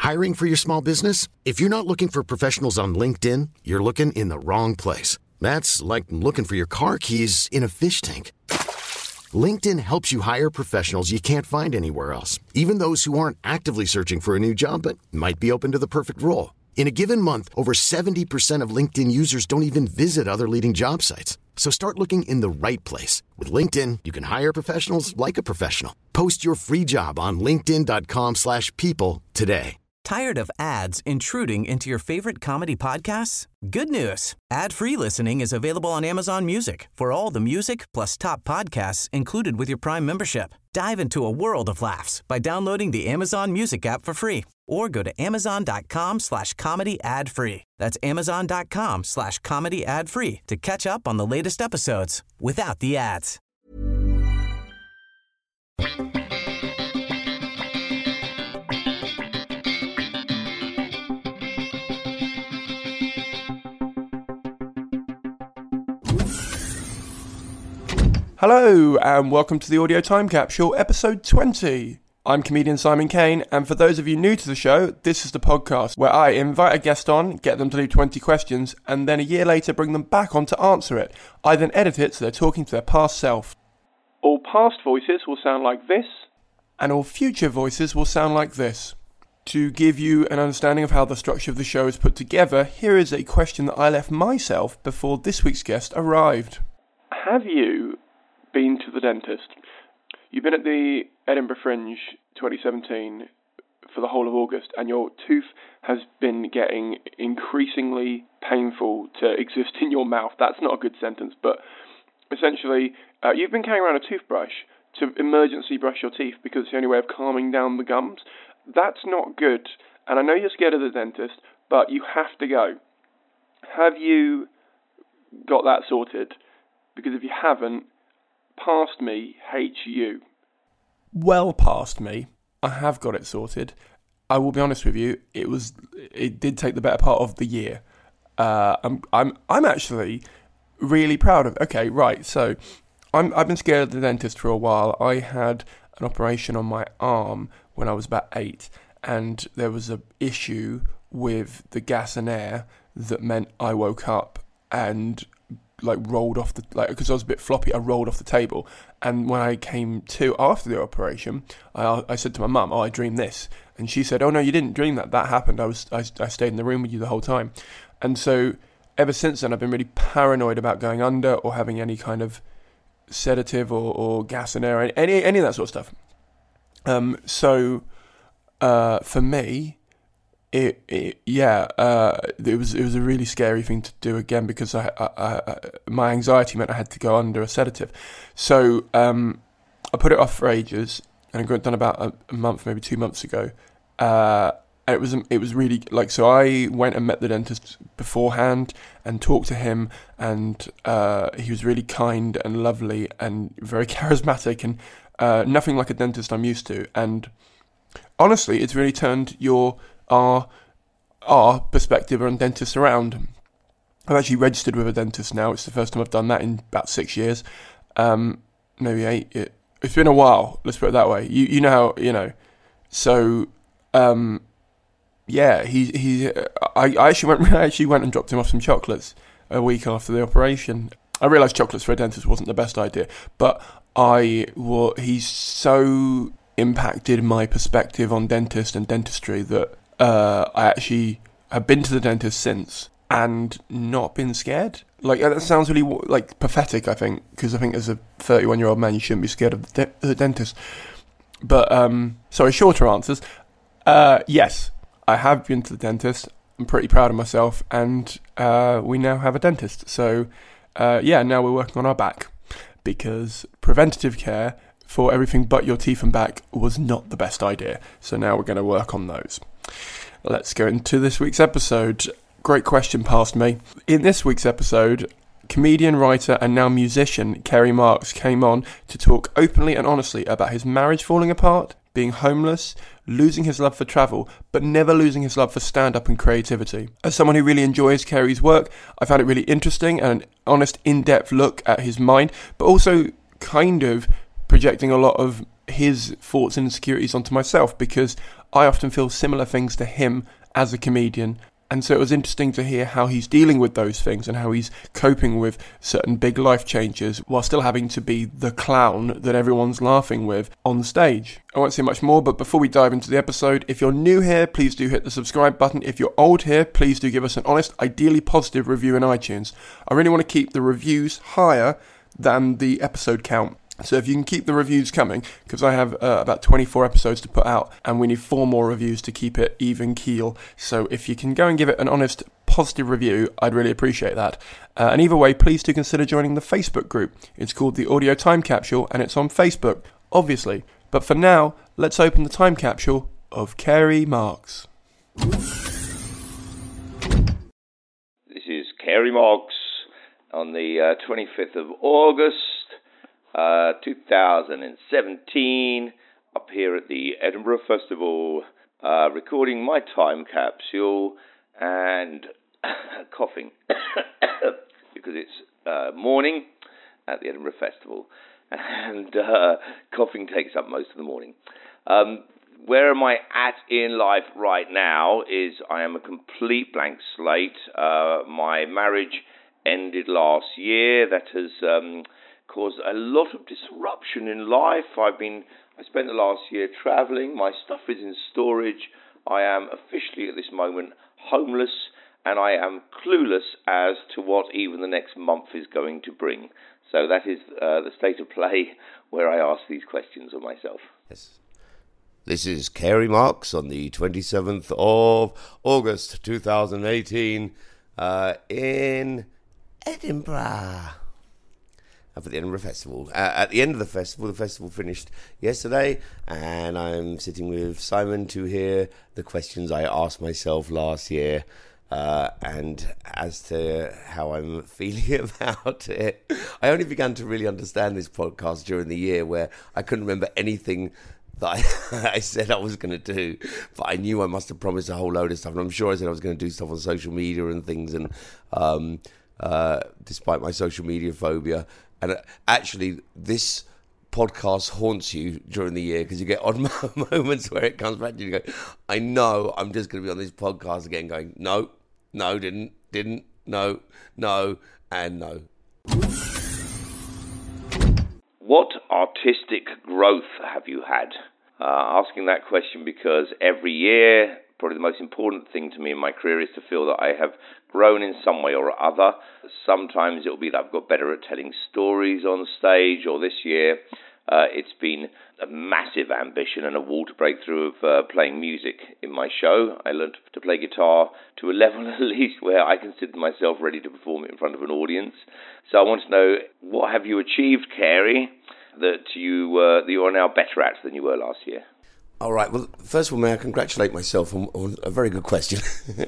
Hiring for your small business? If you're not looking for professionals on LinkedIn, you're looking in the wrong place. That's like looking for your car keys in a fish tank. LinkedIn helps you hire professionals you can't find anywhere else, even those who aren't actively searching for a new job but might be open to the perfect role. In a given month, over 70% of LinkedIn users don't even visit other leading job sites. So start looking in the right place. With LinkedIn, you can hire professionals like a professional. Post your free job on linkedin.com/people today. Tired of ads intruding into your favorite comedy podcasts? Good news. Ad-free listening is available on Amazon Music for all the music plus top podcasts included with your Prime membership. Dive into a world of laughs by downloading the Amazon Music app for free or go to amazon.com/comedy ad-free. That's amazon.com/comedy ad-free to catch up on the latest episodes without the ads. Hello and welcome to the Audio Time Capsule, episode 20. I'm comedian Simon Kane, and for those of you new to the show, this is the podcast where I invite a guest on, get them to do 20 questions, and then a year later bring them back on to answer it. I then edit it so they're talking to their past self. All past voices will sound like this, and all future voices will sound like this. To give you an understanding of how the structure of the show is put together, here is a question that I left myself before this week's guest arrived. Have you been to the dentist? You've been at the Edinburgh Fringe 2017 for the whole of August, and your tooth has been getting increasingly painful to exist in your mouth. That's not a good sentence, but essentially, you've been carrying around a toothbrush to emergency brush your teeth because it's the only way of calming down the gums. That's not good, and I know you're scared of the dentist, but you have to go. Have you got that sorted? Because if you haven't, past me hates you. Well past me. I have got it sorted. I will be honest with you, it did take the better part of the year. I'm actually really proud of. Okay, right. So I've been scared of the dentist for a while. I had an operation on my arm when I was about 8, and there was an issue with the gas and air that meant I woke up and rolled off because I was a bit floppy, I rolled off the table. And when I came to after the operation, I said to my mum, I dreamed this. And she said, oh no, you didn't dream that. That happened. I stayed in the room with you the whole time. And so ever since then, I've been really paranoid about going under or having any kind of sedative or gas and air, any of that sort of stuff. So for me, it was a really scary thing to do again because my anxiety meant I had to go under a sedative. So I put it off for ages, and I got it done about a month, maybe 2 months ago. And it was really so I went and met the dentist beforehand and talked to him, and he was really kind and lovely and very charismatic and nothing like a dentist I'm used to. And honestly, it's really turned our perspective on dentists around. I've actually registered with a dentist now. It's the first time I've done that in about 6 years, maybe 8. It's been a while. Let's put it that way. You know how, you know. So yeah, I actually went and dropped him off some chocolates a week after the operation. I realised chocolates for a dentist wasn't the best idea, but he's so impacted my perspective on dentist and dentistry that I actually have been to the dentist since and not been scared. That sounds really pathetic, I think, because I think as a 31-year-old man you shouldn't be scared of the dentist. But sorry, shorter answers. Yes, I have been to the dentist. I'm pretty proud of myself, and we now have a dentist. So now we're working on our back because preventative care for everything but your teeth and back was not the best idea. So now we're going to work on those. Let's go into this week's episode. Great question past me. In this week's episode, comedian, writer and now musician Kerry Marks came on to talk openly and honestly about his marriage falling apart, being homeless, losing his love for travel, but never losing his love for stand-up and creativity. As someone who really enjoys Kerry's work, I found it really interesting and an honest, in-depth look at his mind, but also kind of projecting a lot of his thoughts and insecurities onto myself, because I often feel similar things to him as a comedian. And so it was interesting to hear how he's dealing with those things and how he's coping with certain big life changes while still having to be the clown that everyone's laughing with on stage. I won't say much more, but before we dive into the episode, if you're new here, please do hit the subscribe button. If you're old here, please do give us an honest, ideally positive review in iTunes. I really want to keep the reviews higher than the episode count. So if you can keep the reviews coming, because I have about 24 episodes to put out, and we need 4 more reviews to keep it even keel. So if you can go and give it an honest, positive review, I'd really appreciate that. And either way, please do consider joining the Facebook group. It's called The Audio Time Capsule, and it's on Facebook, obviously. But for now, let's open the time capsule of Carey Marks. This is Carey Marks on the 25th of August. 2017, up here at the Edinburgh Festival, recording my time capsule and coughing because it's morning at the Edinburgh Festival, and coughing takes up most of the morning. Where am I at in life right now is I am a complete blank slate. My marriage ended last year. That has caused a lot of disruption in life. I spent the last year travelling. My stuff is in storage. I am officially at this moment homeless, and I am clueless as to what even the next month is going to bring. So that is the state of play where I ask these questions of myself. Yes. This is Carey Marks on the 27th of August 2018 in Edinburgh. For the Edinburgh Festival. At the end of the festival finished yesterday, and I'm sitting with Simon to hear the questions I asked myself last year, and as to how I'm feeling about it. I only began to really understand this podcast during the year, where I couldn't remember anything that I said I was going to do, but I knew I must have promised a whole load of stuff, and I'm sure I said I was going to do stuff on social media and things, and despite my social media phobia. And actually, this podcast haunts you during the year, because you get odd moments where it comes back to you and you go, I know I'm just going to be on this podcast again going, no, didn't, no, and no. What artistic growth have you had? Asking that question because every year, probably the most important thing to me in my career is to feel that I have grown in some way or other. Sometimes it will be that I've got better at telling stories on stage, or this year it's been a massive ambition and a wall to break through of playing music in my show. I learned to play guitar to a level at least where I consider myself ready to perform it in front of an audience. So I want to know, what have you achieved, Carey, that you are now better at than you were last year? All right. Well, first of all, may I congratulate myself on a very good question.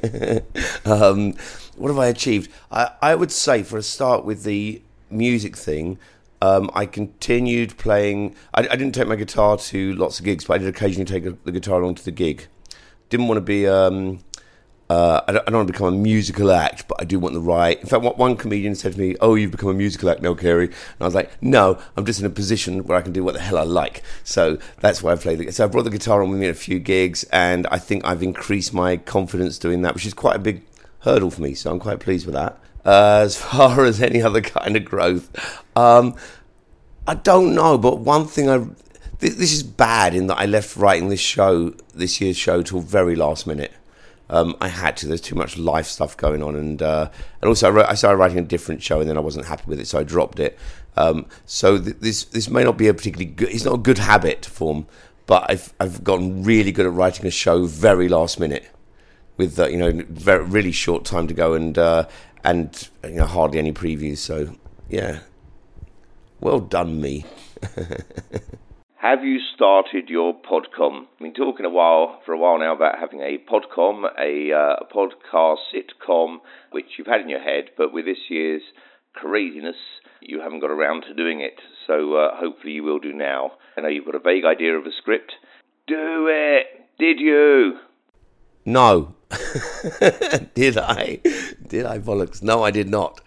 What have I achieved? I would say, for a start with the music thing, I continued playing. I didn't take my guitar to lots of gigs, but I did occasionally take the guitar along to the gig. Didn't want to be... I don't want to become a musical act, but I do want the right... In fact, one comedian said to me, "Oh, you've become a musical act now, Carey." And I was like, no, I'm just in a position where I can do what the hell I like. So that's why I played the... So I brought the guitar on with me at a few gigs, and I think I've increased my confidence doing that, which is quite a big hurdle for me, so I'm quite pleased with that. As far as any other kind of growth, I don't know, but one thing this is bad in that I left writing this year's show, till very last minute. I had to. There's too much life stuff going on, and also I started writing a different show, and then I wasn't happy with it, so I dropped it. So this may not be a particularly good. It's not a good habit to form, but I've gotten really good at writing a show very last minute, with very really short time to go, and hardly any previews. So yeah, well done me. Have you started your podcom? I've been talking for a while now about having a podcom, a podcast sitcom, which you've had in your head, but with this year's craziness, you haven't got around to doing it. So hopefully you will do now. I know you've got a vague idea of a script. Do it! Did you? No. Did I? Did I, bollocks? No, I did not.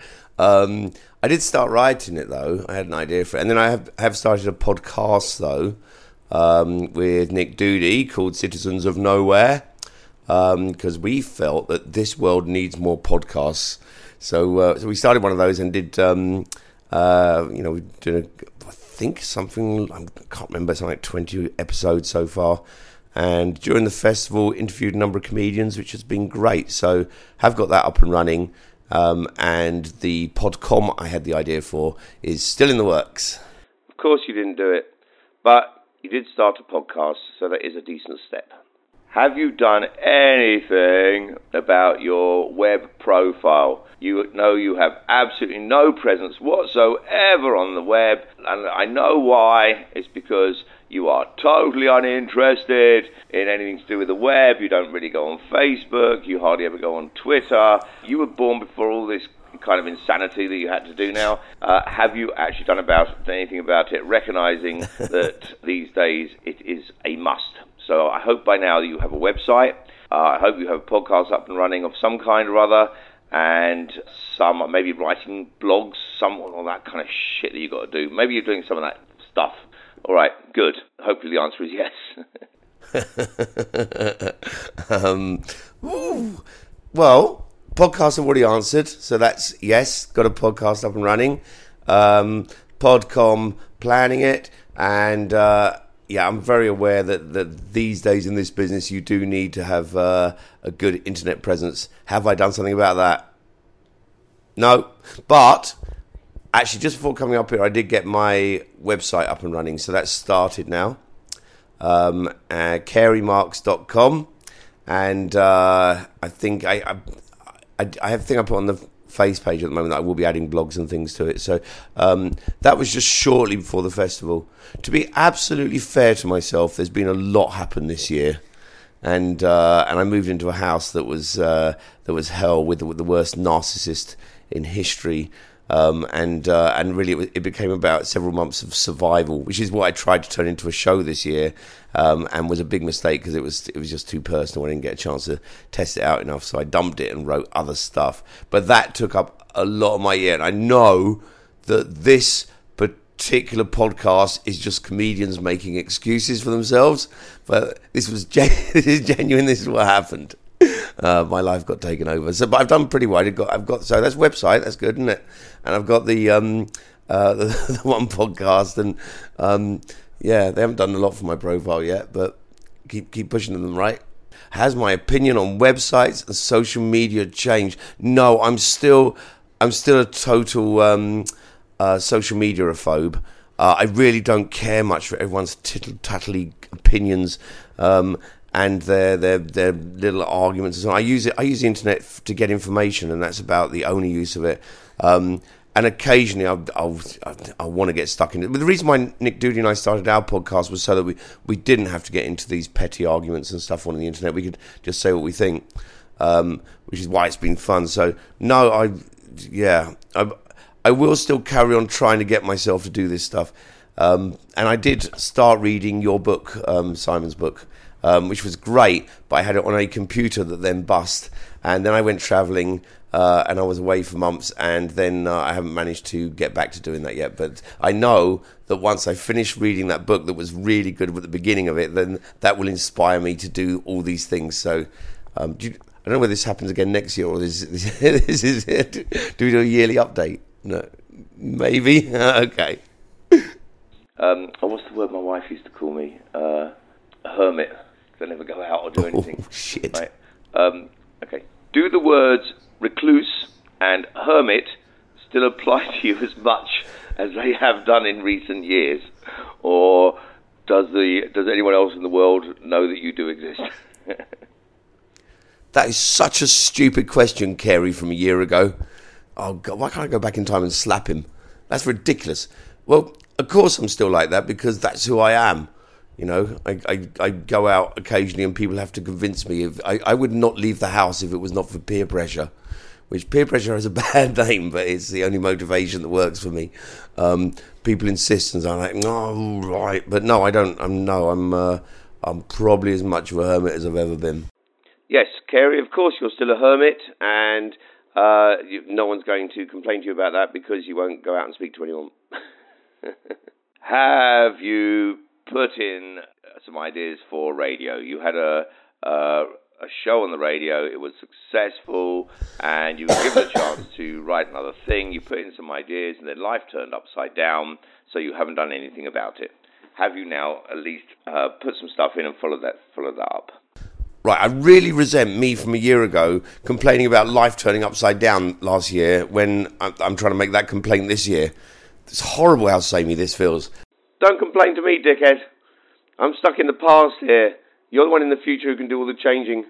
I did start writing it, though. I had an idea for it. And then I have started a podcast, though, with Nick Doody called Citizens of Nowhere, because we felt that this world needs more podcasts. So we started one of those and did, we did, I think something, I can't remember, something like 20 episodes so far. And during the festival, interviewed a number of comedians, which has been great. So have got that up and running. And the Podcom I had the idea for is still in the works. Of course you didn't do it, but you did start a podcast, so that is a decent step. Have you done anything about your web profile? You know you have absolutely no presence whatsoever on the web, and I know why. It's because you are totally uninterested in anything to do with the web. You don't really go on Facebook. You hardly ever go on Twitter. You were born before all this kind of insanity that you had to do now. Have you actually done anything about it, recognizing that these days it is a must? So I hope by now that you have a website. I hope you have a podcast up and running of some kind or other, and some maybe writing blogs, some all that kind of shit that you got to do. Maybe you're doing some of that stuff. All right, good. Hopefully the answer is yes. Well, podcasts have already answered, so that's yes, got a podcast up and running. Podcom planning it, and I'm very aware that these days in this business you do need to have a good internet presence. Have I done something about that? No, but actually, just before coming up here, I did get my website up and running, so that's started now. Carymarks.com, and I think I put on the face page at the moment that I will be adding blogs and things to it. So that was just shortly before the festival. To be absolutely fair to myself, there's been a lot happen this year, and I moved into a house that was hell with the worst narcissist in history. And really it became about several months of survival, which is what I tried to turn into a show this year, and was a big mistake because it was just too personal. I didn't get a chance to test it out enough, so I dumped it and wrote other stuff. But that took up a lot of my year, and I know that this particular podcast is just comedians making excuses for themselves, but this is genuine. This is what happened. My life got taken over. So, but I've done pretty well. I've got so that's website. That's good, isn't it? And I've got the one podcast, and they haven't done a lot for my profile yet, but keep pushing them, right? Has my opinion on websites and social media changed? No, I'm still a total social media-phobe. I really don't care much for everyone's tittle-tattly opinions. And their little arguments and so on. I use the internet to get information, and that's about the only use of it. And occasionally I'll want to get stuck in it. But the reason why Nick Doody and I started our podcast was so that we didn't have to get into these petty arguments and stuff on the internet. We could just say what we think, which is why it's been fun. So no, I will still carry on trying to get myself to do this stuff. And I did start reading your book, Simon's book. Which was great, but I had it on a computer that then bust, and then I went travelling, and I was away for months, and then I haven't managed to get back to doing that yet. But I know that once I finish reading that book that was really good at the beginning of it, then that will inspire me to do all these things. So I don't know whether this happens again next year, or this is it. Do we do a yearly update? No, maybe. Okay. What's the word my wife used to call me? A hermit. I never go out or do anything. Oh, shit. Right. Okay. Do the words recluse and hermit still apply to you as much as they have done in recent years, or does anyone else in the world know that you do exist? That is such a stupid question, Cary, from a year ago. Oh God, why can't I go back in time and slap him? That's ridiculous. Well, of course I'm still like that because that's who I am. You know, I go out occasionally and people have to convince me. I would not leave the house if it was not for peer pressure, which peer pressure has a bad name, but it's the only motivation that works for me. People insist and I'm like, no, right. But no, I don't. I'm probably as much of a hermit as I've ever been. Yes, Cary, of course, you're still a hermit, and No one's going to complain to you about that because you won't go out and speak to anyone. Have you put in some ideas for radio? You had a show on the radio, it was successful, and you were given a chance to write another thing. You put in some ideas, and then life turned upside down, so you haven't done anything about it. Have you now at least put some stuff in and followed that up? Right, I really resent me from a year ago complaining about life turning upside down last year when I'm trying to make that complaint this year. It's horrible how samey this feels. Don't complain to me, dickhead. I'm stuck in the past here. You're the one in the future who can do all the changing.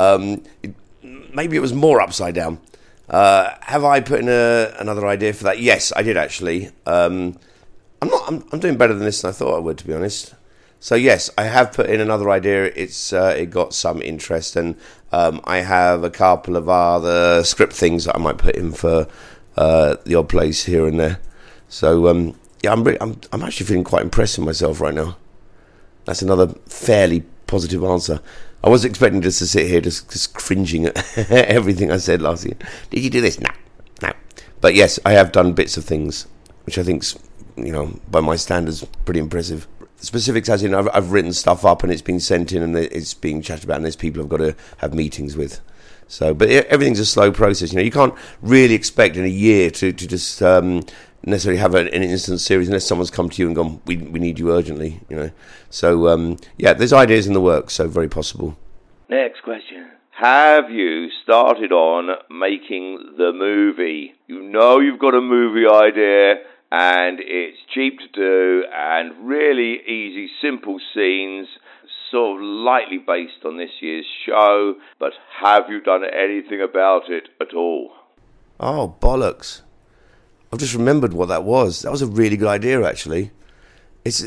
Maybe it was more upside down. Have I put in another idea for that? Yes, I did actually. I'm doing better than this than I thought I would, to be honest. So yes, I have put in another idea. It got some interest, and I have a couple of other script things that I might put in for the odd place here and there. So yeah, I'm actually feeling quite impressed with myself right now. That's another fairly positive answer. I was expecting just to sit here just cringing at everything I said last year. Did you do this? No. But yes, I have done bits of things, which I think's, by my standards, pretty impressive. Specifics as in I've written stuff up and it's been sent in and it's being chatted about and there's people I've got to have meetings with. So, but everything's a slow process. You can't really expect in a year to just necessarily have an instant series unless someone's come to you and gone, we need you urgently, So, yeah, there's ideas in the works, so very possible. Next question. Have you started on making the movie? You've got a movie idea and it's cheap to do and really easy, simple scenes, sort of lightly based on this year's show, but have you done anything about it at all? Oh, bollocks. I've just remembered what that was. That was a really good idea, actually. It's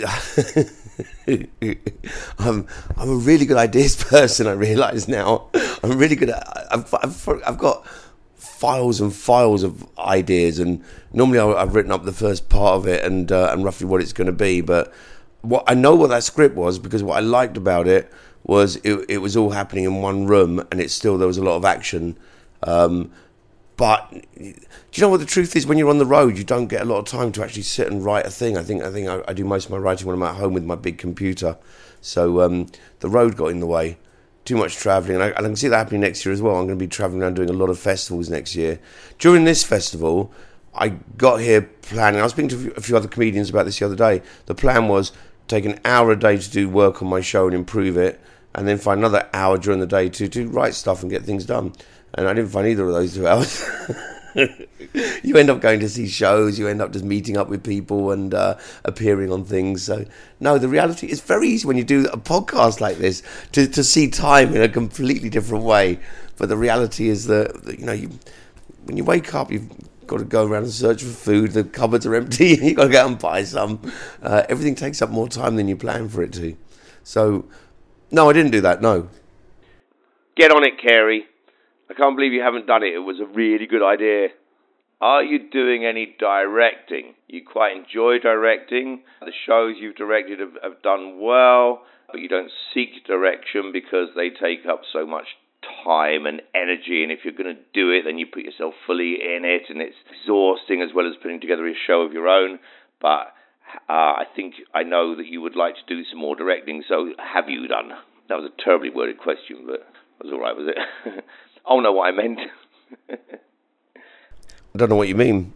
I'm a really good ideas person, I realise now. I'm really good at... I've got files and files of ideas, and normally I've written up the first part of it and roughly what it's going to be, but I know what that script was because what I liked about it was it was all happening in one room and there was a lot of action. But do you know what the truth is? When you're on the road, you don't get a lot of time to actually sit and write a thing. I think I do most of my writing when I'm at home with my big computer. So the road got in the way. Too much travelling. And I can see that happening next year as well. I'm going to be travelling around doing a lot of festivals next year. During this festival, I got here planning. I was speaking to a few other comedians about this the other day. The plan was take an hour a day to do work on my show and improve it, and then find another hour during the day to write stuff and get things done. And I didn't find either of those 2 hours. You end up going to see shows, you end up just meeting up with people and appearing on things. So, no, the reality is very easy when you do a podcast like this to see time in a completely different way. But the reality is that when you wake up, you've got to go around and search for food, the cupboards are empty, you've got to go out and buy some. Everything takes up more time than you plan for it to. So, no, I didn't do that, no. Get on it, Carey. I can't believe you haven't done it. It was a really good idea. Are you doing any directing? You quite enjoy directing. The shows you've directed have done well, but you don't seek direction because they take up so much time and energy, and if you're going to do it, then you put yourself fully in it, and it's exhausting as well as putting together a show of your own. But I think I know that you would like to do some more directing, so have you done? That was a terribly worded question, but it was all right, was it? Oh, no, what I meant. I don't know what you mean.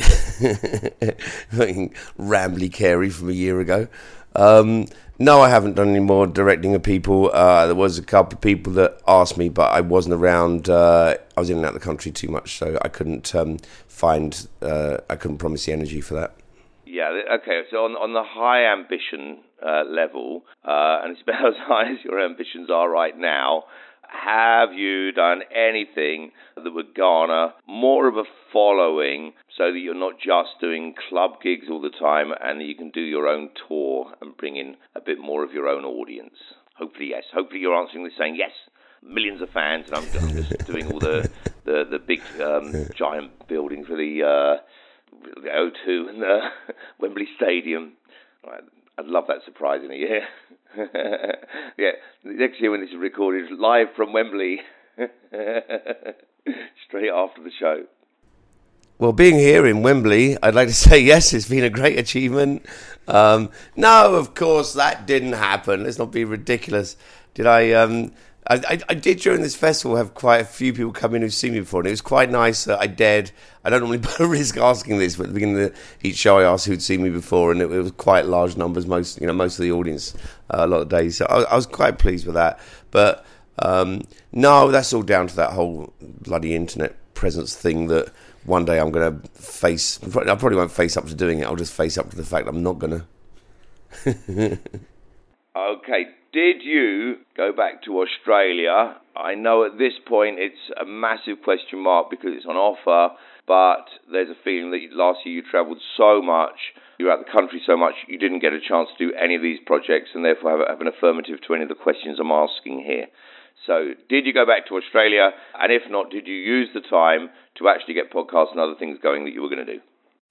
Rambly Carey from a year ago. No, I haven't done any more directing of people. There was a couple of people that asked me, but I wasn't around. I was in and out of the country too much, so I couldn't I couldn't promise the energy for that. Yeah, okay, so on the high ambition level, and it's about as high as your ambitions are right now, have you done anything that would garner more of a following so that you're not just doing club gigs all the time and that you can do your own tour and bring in a bit more of your own audience? Hopefully, yes. Hopefully you're answering this saying, yes, millions of fans, and I'm just doing all the big giant buildings for the O2 and the Wembley Stadium. Right. I'd love that surprise in a year. Yeah, next year when this is recorded, live from Wembley. Straight after the show. Well, being here in Wembley, I'd like to say yes, it's been a great achievement. No, of course, that didn't happen. Let's not be ridiculous. Did I did during this festival have quite a few people come in who've seen me before, and it was quite nice that I dared. I don't normally risk asking this, but at the beginning of each show I asked who'd seen me before, and it was quite large numbers, most of the audience a lot of days. So I was quite pleased with that. But no, that's all down to that whole bloody internet presence thing that one day I'm going to face. I probably won't face up to doing it. I'll just face up to the fact I'm not going to. Okay, did you go back to Australia? I know at this point it's a massive question mark because it's on offer, but there's a feeling that last year you travelled so much, you were out the country so much, you didn't get a chance to do any of these projects and therefore have an affirmative to any of the questions I'm asking here. So, did you go back to Australia? And if not, did you use the time to actually get podcasts and other things going that you were going to do?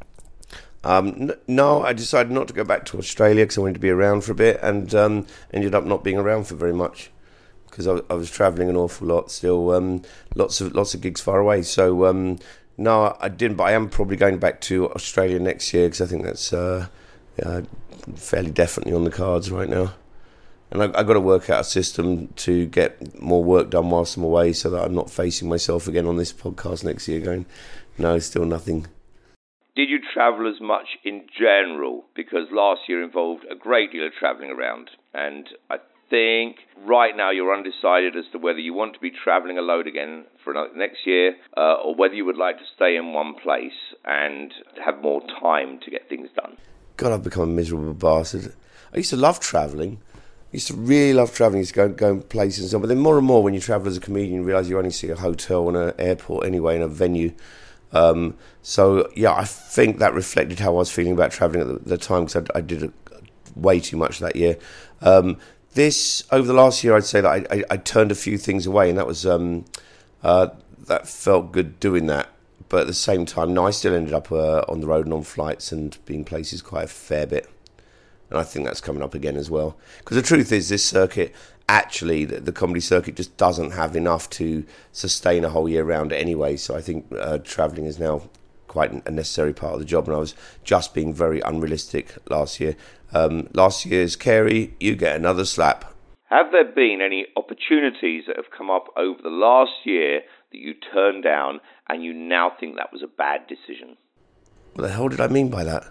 No, I decided not to go back to Australia because I wanted to be around for a bit, and ended up not being around for very much because I was travelling an awful lot still, lots of gigs far away. So no, I didn't, but I am probably going back to Australia next year because I think that's fairly definitely on the cards right now. And I've got to work out a system to get more work done whilst I'm away so that I'm not facing myself again on this podcast next year going, no, still nothing. Did you travel as much in general? Because last year involved a great deal of travelling around. And I think right now you're undecided as to whether you want to be travelling a load again for next year or whether you would like to stay in one place and have more time to get things done. God, I've become a miserable bastard. I used to love travelling. I used to really love travelling, used to go places and so on. But then more and more when you travel as a comedian, you realise you only see a hotel and an airport anyway and a venue. So, yeah, I think that reflected how I was feeling about travelling at the time because I did way too much that year. Over the last year, I'd say that I turned a few things away and that was that felt good doing that. But at the same time, no, I still ended up on the road and on flights and being places quite a fair bit. And I think that's coming up again as well. Because the truth is, this circuit, actually, the comedy circuit just doesn't have enough to sustain a whole year round anyway. So I think travelling is now quite a necessary part of the job. And I was just being very unrealistic last year. Last year's Carey, you get another slap. Have there been any opportunities that have come up over the last year that you turned down and you now think that was a bad decision? What the hell did I mean by that?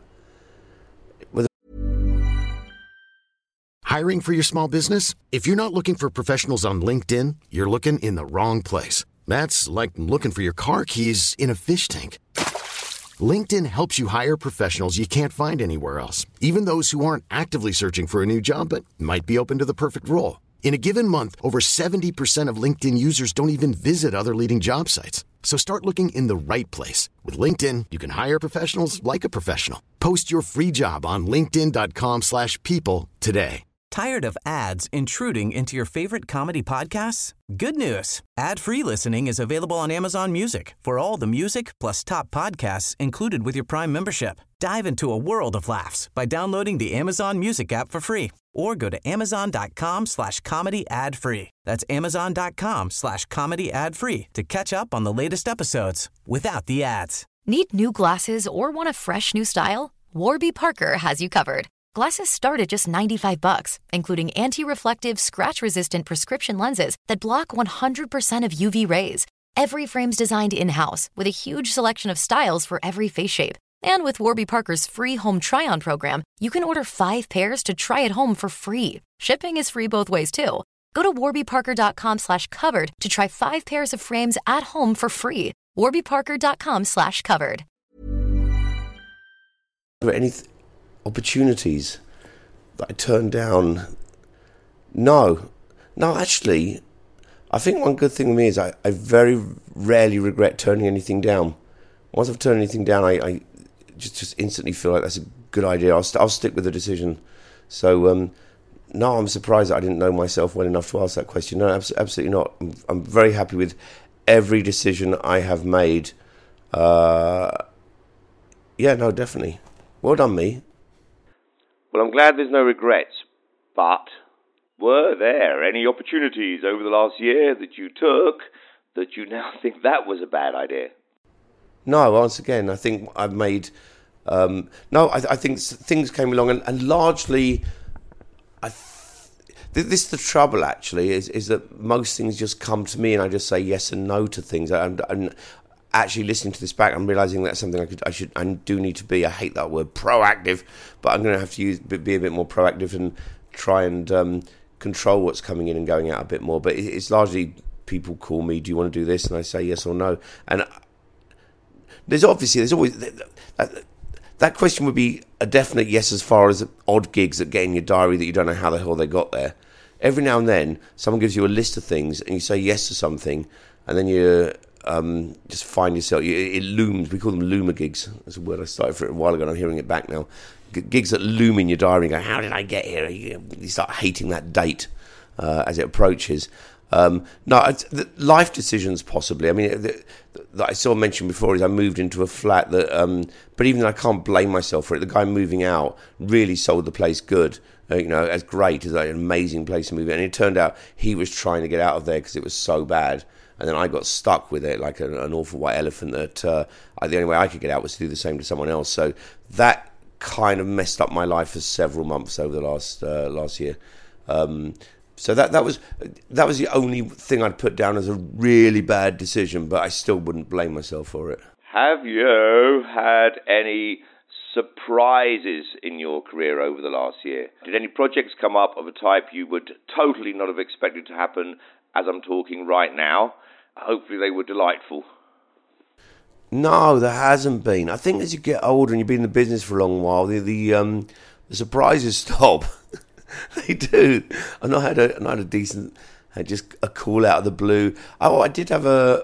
Hiring for your small business? If you're not looking for professionals on LinkedIn, you're looking in the wrong place. That's like looking for your car keys in a fish tank. LinkedIn helps you hire professionals you can't find anywhere else, even those who aren't actively searching for a new job but might be open to the perfect role. In a given month, over 70% of LinkedIn users don't even visit other leading job sites. So start looking in the right place. With LinkedIn, you can hire professionals like a professional. Post your free job on linkedin.com/people today. Tired of ads intruding into your favorite comedy podcasts? Good news. Ad-free listening is available on Amazon Music for all the music plus top podcasts included with your Prime membership. Dive into a world of laughs by downloading the Amazon Music app for free or go to amazon.com/comedy ad-free. That's amazon.com/comedy ad-free to catch up on the latest episodes without the ads. Need new glasses or want a fresh new style? Warby Parker has you covered. Glasses start at just $95, including anti-reflective, scratch-resistant prescription lenses that block 100% of UV rays. Every frame's designed in-house with a huge selection of styles for every face shape. And with Warby Parker's free home try-on program, you can order 5 pairs to try at home for free. Shipping is free both ways, too. Go to warbyparker.com/covered to try 5 pairs of frames at home for free. warbyparker.com/covered. Any opportunities that I turned down? No, actually, I think one good thing with me is I very rarely regret turning anything down. Once I've turned anything down, I just instantly feel like that's a good idea. I'll stick with the decision. So, no, I'm surprised that I didn't know myself well enough to ask that question. No, absolutely not. I'm very happy with every decision I have made. Yeah, no, definitely. Well done, me. Well, I'm glad there's no regrets, but were there any opportunities over the last year that you took that you now think that was a bad idea? No, once again, I think I've made... I think things came along, and largely... This is the trouble, actually, is that most things just come to me and I just say yes and no to things. I'm actually listening to this back, I'm realising that's something I do need to be, I hate that word, proactive, but I'm going to have to be a bit more proactive and try and control what's coming in and going out a bit more. But it's largely people call me, do you want to do this? And I say yes or no. And there's always... That question would be a definite yes as far as odd gigs that get in your diary that you don't know how the hell they got there. Every now and then, someone gives you a list of things and you say yes to something, and then you just find yourself... It looms. We call them loomer gigs. That's a word I started for it a while ago and I'm hearing it back now. Gigs that loom in your diary and go, how did I get here? You start hating that date as it approaches. Life decisions possibly. I mean, that I saw mentioned before is I moved into a flat that, but even I can't blame myself for it. The guy moving out really sold the place good, as great, as like an amazing place to move in. And it turned out he was trying to get out of there because it was so bad. And then I got stuck with it like an awful white elephant that the only way I could get out was to do the same to someone else. So that kind of messed up my life for several months over the last year. So that was the only thing I'd put down as a really bad decision, but I still wouldn't blame myself for it. Have you had any surprises in your career over the last year? Did any projects come up of a type you would totally not have expected to happen as I'm talking right now? Hopefully they were delightful. No, there hasn't been. I think as you get older and you've been in the business for a long while, the surprises stop. They do. And I had a decent, just a call out of the blue. Oh, I did have a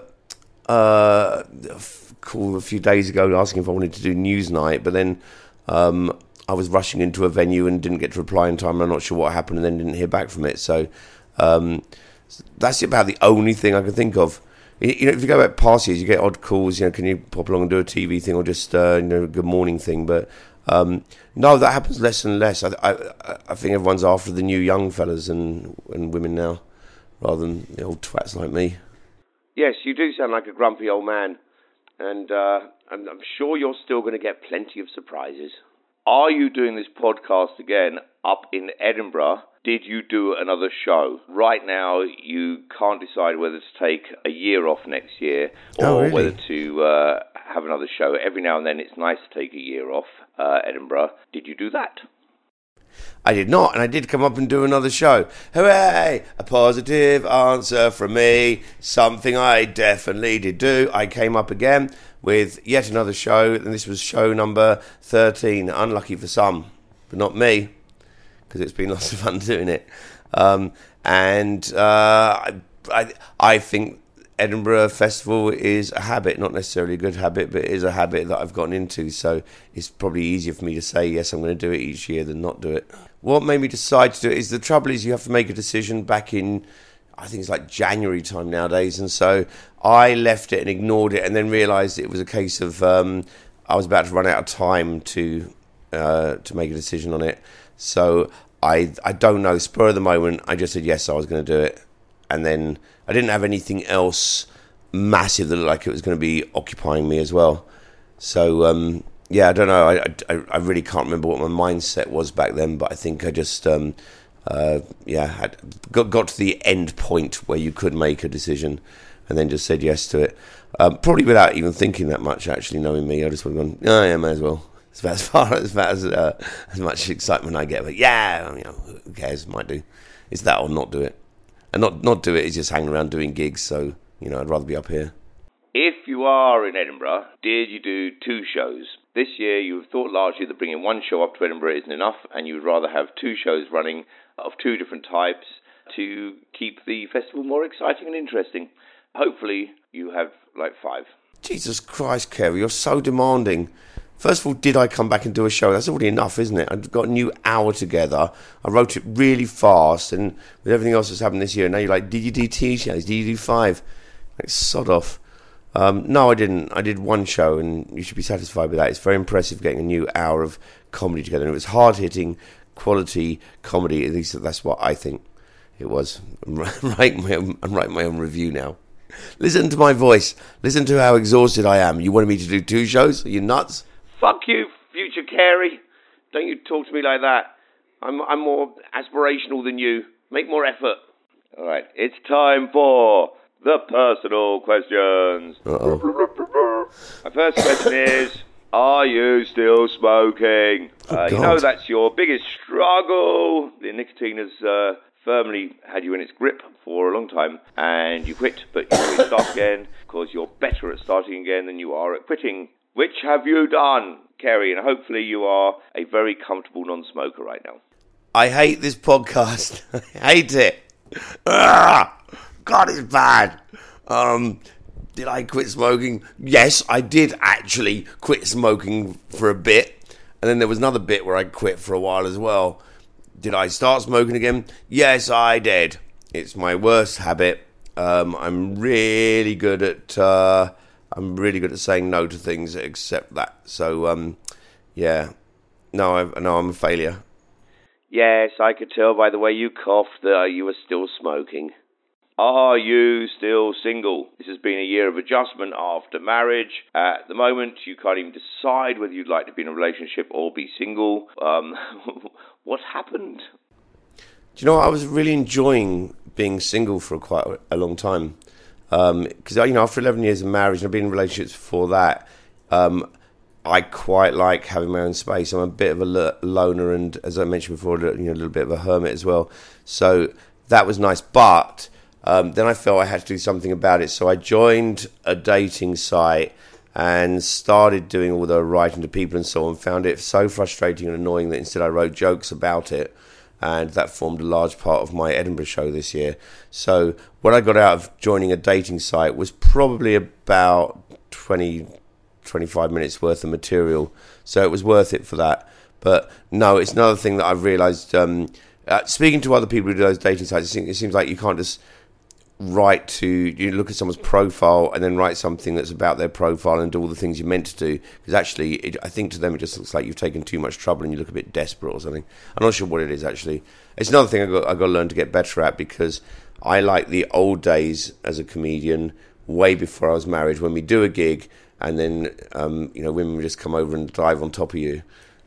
call a few days ago asking if I wanted to do Newsnight, but then I was rushing into a venue and didn't get to reply in time. I'm not sure what happened and then didn't hear back from it. So that's about the only thing I can think of. If you go back past years, you get odd calls, can you pop along and do a TV thing or just, a good morning thing. But no, that happens less and less. I think everyone's after the new young fellas and women now, rather than the old twats like me. Yes, you do sound like a grumpy old man. And I'm sure you're still going to get plenty of surprises. Are you doing this podcast again up in Edinburgh? Did you do another show? Right now, you can't decide whether to take a year off next year or whether to have another show. Every now and then, it's nice to take a year off, Edinburgh. Did you do that? I did not, and I did come up and do another show. Hooray! A positive answer from me. Something I definitely did do. I came up again with yet another show, and this was show number 13. Unlucky for some, but not me, because it's been lots of fun doing it. I think Edinburgh Festival is a habit, not necessarily a good habit, but it is a habit that I've gotten into, so it's probably easier for me to say, yes, I'm going to do it each year than not do it. What made me decide to do it is the trouble is you have to make a decision back in, I think it's like January time nowadays, and so I left it and ignored it and then realised it was a case of I was about to run out of time to make a decision on it. So I don't know, spur of the moment, I just said yes, I was going to do it. And then I didn't have anything else massive that looked like it was going to be occupying me as well. So, I don't know. I really can't remember what my mindset was back then, but I think I just, got to the end point where you could make a decision and then just said yes to it. Probably without even thinking that much, actually, knowing me. I just would have gone, oh, yeah, may as well. It's about as much excitement I get. But yeah, who cares? Might do. It's that or not do it. And not do it is just hanging around doing gigs, so, I'd rather be up here. If you are in Edinburgh, did you do 2 shows? This year you have thought largely that bringing 1 show up to Edinburgh isn't enough, and you would rather have 2 shows running of 2 different types to keep the festival more exciting and interesting. Hopefully you have, 5. Jesus Christ, Kerry, you're so demanding. First of all, did I come back and do a show? That's already enough, isn't it? I've got a new hour together. I wrote it really fast, and with everything else that's happened this year, now you're like, did you do 2 shows? Did you do 5? Sod off. No, I didn't. I did 1 show, and you should be satisfied with that. It's very impressive getting a new hour of comedy together. And it was hard-hitting, quality comedy. At least that's what I think it was. I'm writing my own review now. Listen to my voice. Listen to how exhausted I am. You wanted me to do 2 shows? Are you nuts? Fuck you, future Carey. Don't you talk to me like that. I'm more aspirational than you. Make more effort. All right, it's time for the personal questions. Uh-oh. My first question is, are you still smoking? You know that's your biggest struggle. The nicotine has firmly had you in its grip for a long time, and you quit, but you always start again because you're better at starting again than you are at quitting. Which have you done, Kerry? And hopefully you are a very comfortable non-smoker right now. I hate this podcast. I hate it. God, it's bad. Did I quit smoking? Yes, I did actually quit smoking for a bit. And then there was another bit where I quit for a while as well. Did I start smoking again? Yes, I did. It's my worst habit. I'm really good at saying no to things except that. So, yeah. No, I'm a failure. Yes, I could tell by the way you coughed that you were still smoking. Are you still single? This has been a year of adjustment after marriage. At the moment, you can't even decide whether you'd like to be in a relationship or be single. What happened? Do you know what? I was really enjoying being single for quite a long time. Because, after 11 years of marriage, and I've been in relationships before that, I quite like having my own space. I'm a bit of a loner and, as I mentioned before, a little bit of a hermit as well. So that was nice. But then I felt I had to do something about it. So I joined a dating site and started doing all the writing to people and so on. Found it so frustrating and annoying that instead I wrote jokes about it. And that formed a large part of my Edinburgh show this year. So what I got out of joining a dating site was probably about 25 minutes worth of material, so it was worth it for that. But no, it's another thing that I've realised, speaking to other people who do those dating sites, it seems like you can't just you look at someone's profile and then write something that's about their profile and do all the things you're meant to do, because actually I think to them it just looks like you've taken too much trouble and you look a bit desperate or something. I'm not sure what it is actually. It's another thing I've got to learn to get better at, because I like the old days as a comedian, way before I was married, when we do a gig and then, women would just come over and dive on top of you.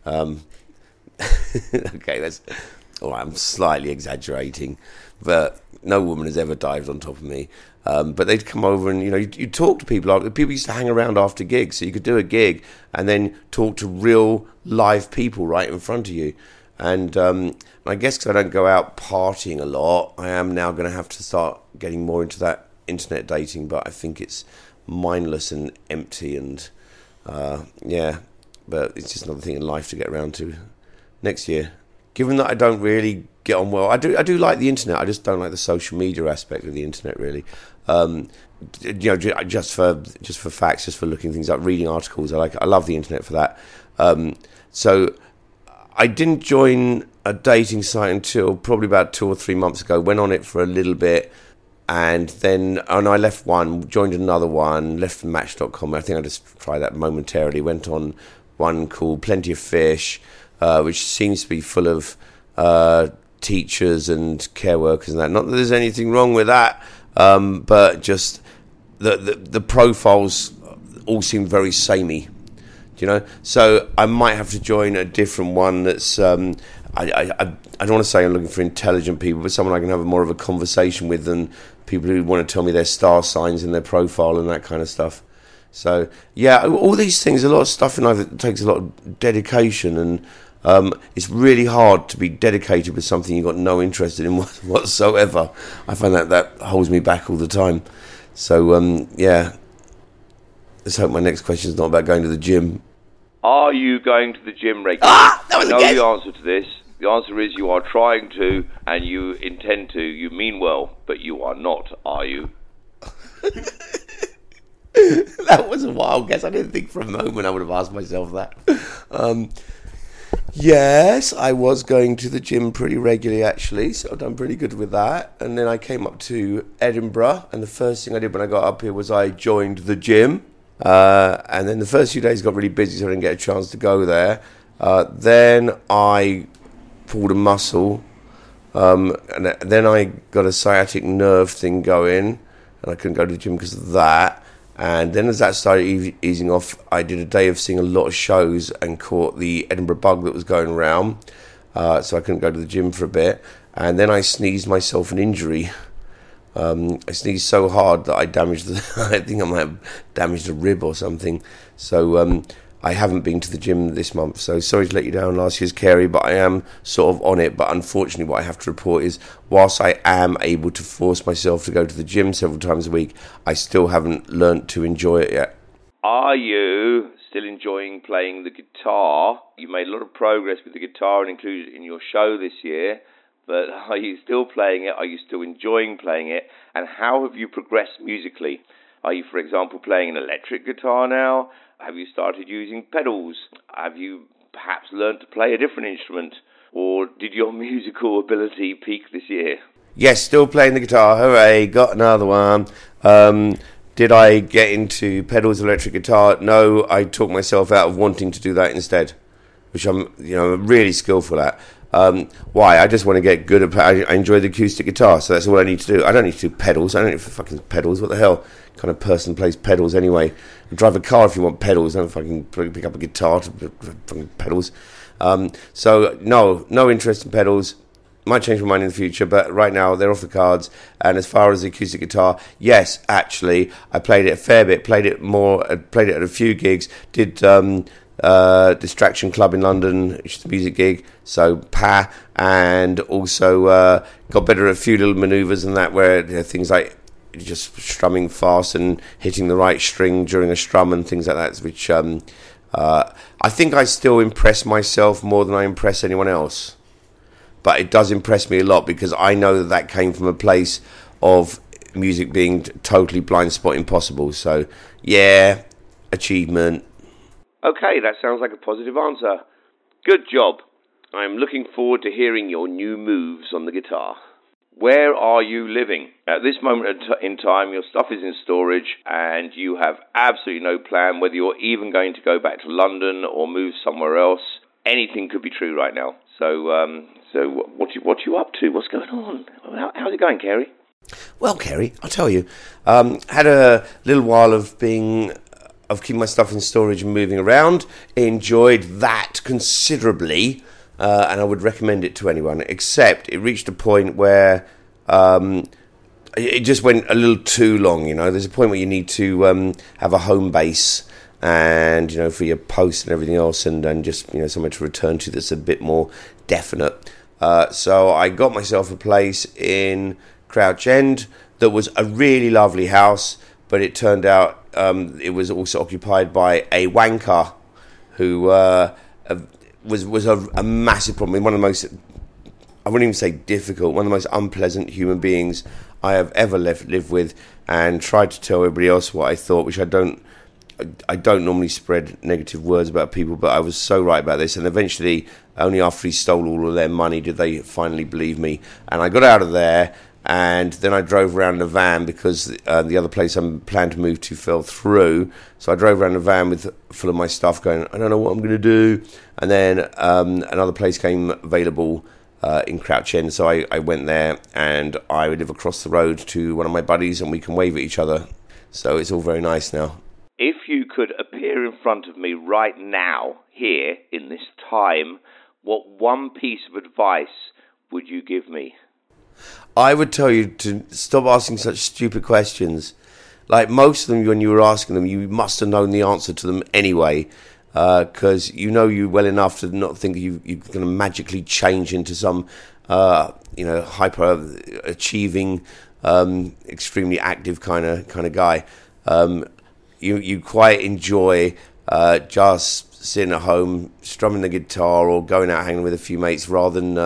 Okay, I'm slightly exaggerating, but no woman has ever dived on top of me. But they'd come over and, you talk to people. People used to hang around after gigs, so you could do a gig and then talk to real live people right in front of you. And I guess because I don't go out partying a lot, I am now going to have to start getting more into that internet dating, but I think it's mindless and empty and but it's just another thing in life to get around to next year. Given that I don't really get on well, I do like the internet, I just don't like the social media aspect of the internet really. Just for facts, just for looking things up, reading articles, I love the internet for that. So I didn't join a dating site until probably about 2 or 3 months ago. Went on it for a little bit, and then I left one, joined another one, left Match.com. I think I just tried that momentarily. Went on one called Plenty of Fish, which seems to be full of teachers and care workers and that. Not that there's anything wrong with that, but just the profiles all seem very samey. So I might have to join a different one that's I don't want to say I'm looking for intelligent people, but someone I can have more of a conversation with than people who want to tell me their star signs in their profile and that kind of stuff. So yeah, all these things, a lot of stuff in life that takes a lot of dedication, and it's really hard to be dedicated with something you've got no interest in whatsoever. I find that holds me back all the time. So yeah, let's hope my next question is not about going to the gym. Are you going to the gym regularly? That was I know the answer to this. The answer is you are trying to, and you intend to. You mean well, but you are not, are you? That was a wild guess. I didn't think for a moment I would have asked myself that. Yes, I was going to the gym pretty regularly, actually, so I've done pretty good with that. And then I came up to Edinburgh, and the first thing I did when I got up here was I joined the gym. And then the first few days got really busy, so I didn't get a chance to go there. Then I pulled a muscle, and then I got a sciatic nerve thing going, and I couldn't go to the gym because of that. And then as that started easing off, I did a day of seeing a lot of shows and caught the Edinburgh bug that was going around, so I couldn't go to the gym for a bit. And then I sneezed myself an injury. I sneezed so hard that I damaged I think I might have damaged a rib or something. So I haven't been to the gym this month. So sorry to let you down last year's Carey, but I am sort of on it. But unfortunately, what I have to report is, whilst I am able to force myself to go to the gym several times a week, I still haven't learnt to enjoy it yet. Are you still enjoying playing the guitar? You made a lot of progress with the guitar and included it in your show this year. But are you still playing it? Are you still enjoying playing it? And how have you progressed musically? Are you, for example, playing an electric guitar now? Have you started using pedals? Have you perhaps learned to play a different instrument? Or did your musical ability peak this year? Yes, still playing the guitar. Hooray, got another one. Did I get into pedals electric guitar? No, I talked myself out of wanting to do that instead, which I'm really skillful at. Why? I just want to get good at. I enjoy the acoustic guitar, so that's all I need to do. I don't need to do pedals. I don't need fucking pedals. What the hell kind of person plays pedals anyway? You drive a car if you want pedals. Don't fucking pick up a guitar to fucking pedals. So no interest in pedals. Might change my mind in the future, but right now they're off the cards. And as far as the acoustic guitar, yes, actually, I played it a fair bit. Played it at a few gigs. Did Distraction Club in London, which is a music gig, so and also got better at a few little manoeuvres and that, where things like just strumming fast and hitting the right string during a strum and things like that, which I think I still impress myself more than I impress anyone else. But it does impress me a lot because I know that came from a place of music being totally blind spot impossible. So yeah, achievement. Okay, that sounds like a positive answer. Good job. I'm looking forward to hearing your new moves on the guitar. Where are you living? At this moment in time, your stuff is in storage and you have absolutely no plan whether you're even going to go back to London or move somewhere else. Anything could be true right now. So what you up to? What's going on? How's it going, Carey? Well, Carey, I'll tell you. Had a little while of keeping my stuff in storage and moving around. Enjoyed that considerably, and I would recommend it to anyone, except it reached a point where it just went a little too long. There's a point where you need to have a home base and, for your posts and everything else, and just, somewhere to return to that's a bit more definite. So I got myself a place in Crouch End that was a really lovely house, but it turned out it was also occupied by a wanker who was a massive problem. One of the most, I wouldn't even say difficult, one of the most unpleasant human beings I have ever lived with, and tried to tell everybody else what I thought, which I don't normally spread negative words about people, but I was so right about this. And eventually, only after he stole all of their money did they finally believe me. And I got out of there, and then I drove around in a van because the other place I planned to move to fell through. So I drove around in a van full of my stuff going, I don't know what I'm going to do. And then another place came available in Crouch End. So I went there, and I live across the road to one of my buddies, and we can wave at each other. So it's all very nice now. If you could appear in front of me right now, here, in this time, what one piece of advice would you give me? I would tell you to stop asking such stupid questions. Like most of them, when you were asking them, you must have known the answer to them anyway, because you well enough to not think you're going to magically change into some, hyper achieving, extremely active kind of guy. You quite enjoy just sitting at home, strumming the guitar, or going out hanging with a few mates, rather than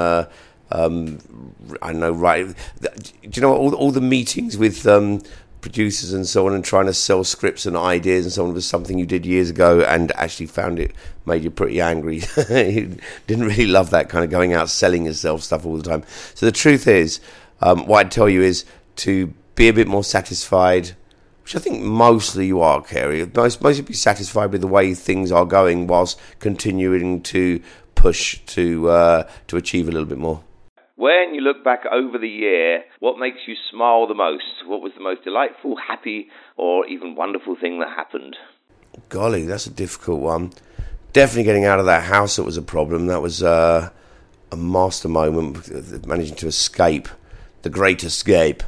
I know, right? Do you know all the meetings with producers and so on, and trying to sell scripts and ideas and so on, was something you did years ago, and actually found it made you pretty angry. You didn't really love that kind of going out selling yourself stuff all the time. So the truth is, what I'd tell you is to be a bit more satisfied, which I think mostly you are, Carey. Mostly be satisfied with the way things are going, whilst continuing to push to achieve a little bit more. When you look back over the year, what makes you smile the most? What was the most delightful, happy, or even wonderful thing that happened? Golly, that's a difficult one. Definitely getting out of that house, that was a problem. That was a master moment, managing to escape, the great escape.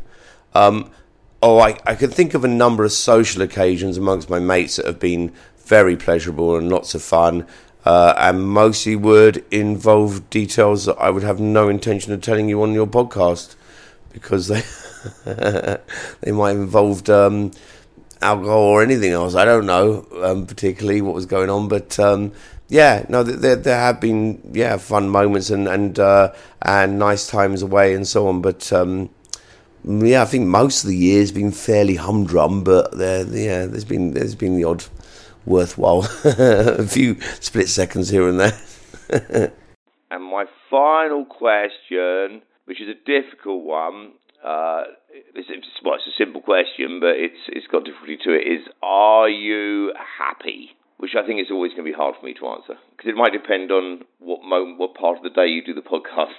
I could think of a number of social occasions amongst my mates that have been very pleasurable and lots of fun, and mostly would involve details that I would have no intention of telling you on your podcast, because they they might have involved alcohol or anything else. I don't know particularly what was going on, but there have been fun moments and nice times away and so on. But I think most of the year's been fairly humdrum, but there's been the odd worthwhile a few split seconds here and there. And my final question, which is a difficult one, it's a simple question, but it's got difficulty to it, is, are you happy? Which I think is always going to be hard for me to answer, because it might depend on what part of the day you do the podcast.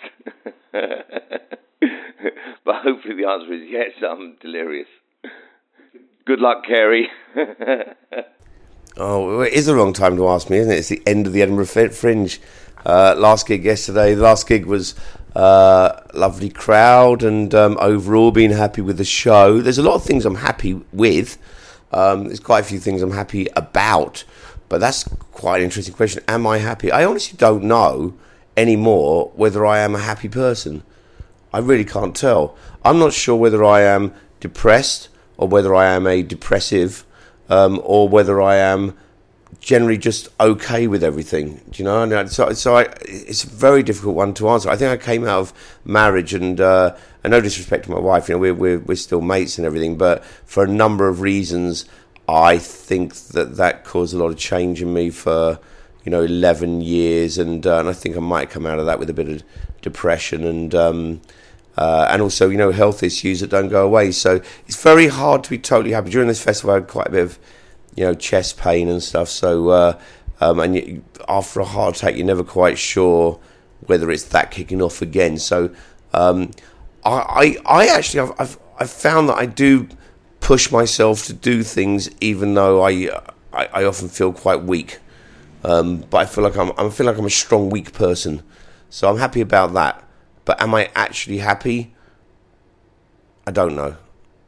But hopefully the answer is yes, I'm delirious. Good luck, Kerry. Oh, it is the wrong time to ask me, isn't it? It's the end of the Edinburgh Fringe. Last gig yesterday. The last gig was lovely crowd, and overall being happy with the show. There's a lot of things I'm happy with. There's quite a few things I'm happy about, but that's quite an interesting question. Am I happy? I honestly don't know anymore whether I am a happy person. I really can't tell. I'm not sure whether I am depressed or whether I am a depressive, or whether I am generally just okay with everything. Do you know? And it's a very difficult one to answer. I think I came out of marriage, and no disrespect to my wife, we're still mates and everything, but for a number of reasons, I think that caused a lot of change in me for 11 years, and I think I might come out of that with a bit of depression and also health issues that don't go away. So it's very hard to be totally happy. During this festival, I had quite a bit of chest pain and stuff. So after a heart attack, you're never quite sure whether it's that kicking off again. So I actually I've found that I do push myself to do things, even though I often feel quite weak. But I feel like I'm a strong, weak person. So I'm happy about that. But am I actually happy? I don't know.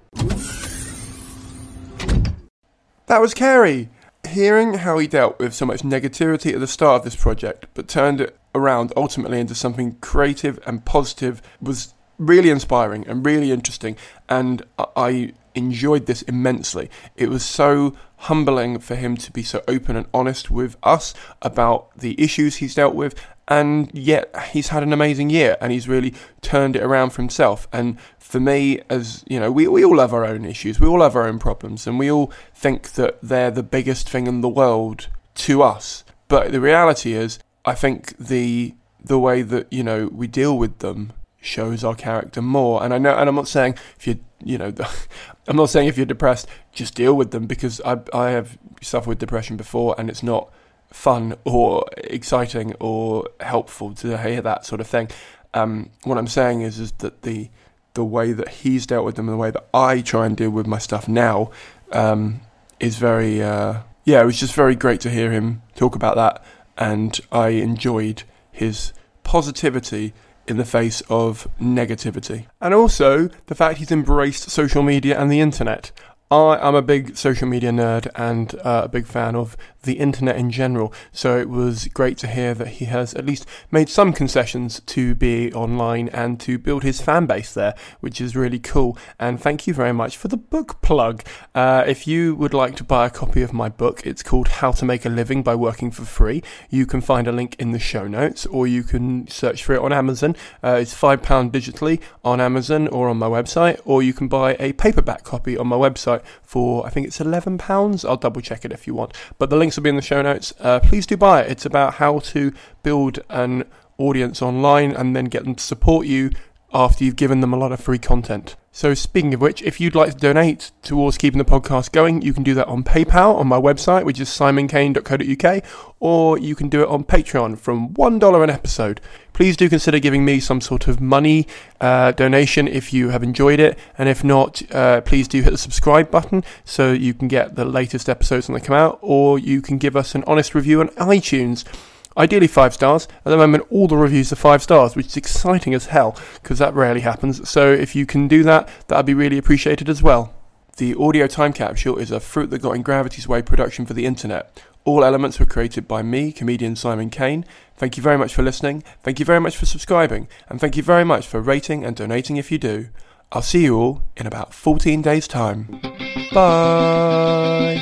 That was Kerry. Hearing how he dealt with so much negativity at the start of this project, but turned it around ultimately into something creative and positive, was really inspiring and really interesting, and I enjoyed this immensely. It was so humbling for him to be so open and honest with us about the issues he's dealt with, and yet he's had an amazing year and he's really turned it around for himself. And for me, as we all have our own issues, we all have our own problems, and we all think that they're the biggest thing in the world to us. But the reality is, I think the way that we deal with them shows our character more. And I know, and I'm not saying if I'm not saying if you're depressed, just deal with them, because I have suffered with depression before, and it's not fun or exciting or helpful to hear that sort of thing. What I'm saying is that the way that he's dealt with them and the way that I try and deal with my stuff now is very it was just very great to hear him talk about that, and I enjoyed his positivity in the face of negativity. And also the fact he's embraced social media and the internet. I'm a big social media nerd and a big fan of the internet in general, so it was great to hear that he has at least made some concessions to be online and to build his fan base there, which is really cool. And thank you very much for the book plug. If you would like to buy a copy of my book, it's called How to Make a Living by Working for Free. You can find a link in the show notes, or you can search for it on Amazon. It's £5 digitally on Amazon or on my website, or you can buy a paperback copy on my website for, I think it's £11. I'll double check it if you want, but the links will be in the show notes. Please do buy it. It's about how to build an audience online and then get them to support you after you've given them a lot of free content. So speaking of which, if you'd like to donate towards keeping the podcast going, you can do that on PayPal on my website, which is simonkane.co.uk, or you can do it on Patreon from $1 an episode. Please do consider giving me some sort of money donation if you have enjoyed it, and if not, please do hit the subscribe button so you can get the latest episodes when they come out, or you can give us an honest review on iTunes. Ideally 5 stars. At the moment, all the reviews are 5 stars, which is exciting as hell, because that rarely happens. So if you can do that, that'd be really appreciated as well. The Audio Time Capsule is a Fruit That Got in Gravity's Way production for the internet. All elements were created by me, comedian Simon Kane. Thank you very much for listening. Thank you very much for subscribing. And thank you very much for rating and donating if you do. I'll see you all in about 14 days' time. Bye!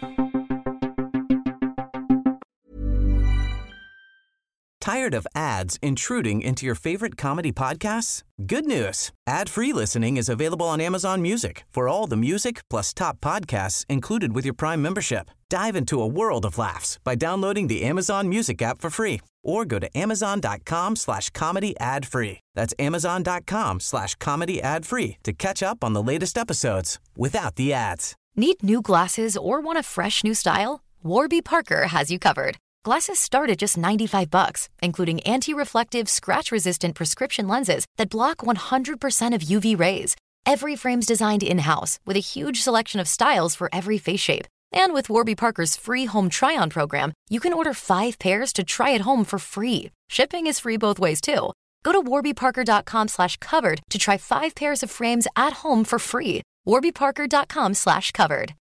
Tired of ads intruding into your favorite comedy podcasts? Good news. Ad-free listening is available on Amazon Music for all the music plus top podcasts included with your Prime membership. Dive into a world of laughs by downloading the Amazon Music app for free or go to amazon.com/comedy ad-free. That's amazon.com/comedy ad-free to catch up on the latest episodes without the ads. Need new glasses or want a fresh new style? Warby Parker has you covered. Glasses start at just $95, including anti-reflective, scratch-resistant prescription lenses that block 100% of UV rays. Every frame's designed in-house with a huge selection of styles for every face shape. And with Warby Parker's free home try-on program, you can order 5 pairs to try at home for free. Shipping is free both ways, too. Go to warbyparker.com/covered to try 5 pairs of frames at home for free. warbyparker.com/covered.